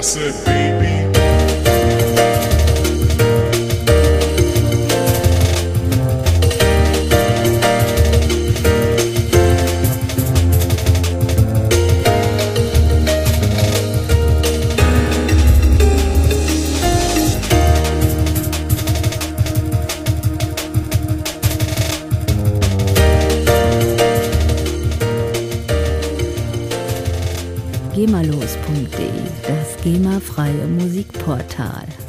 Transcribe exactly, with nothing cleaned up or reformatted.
said, baby. gemalos punkt de, das GEMA-freie Musikportal.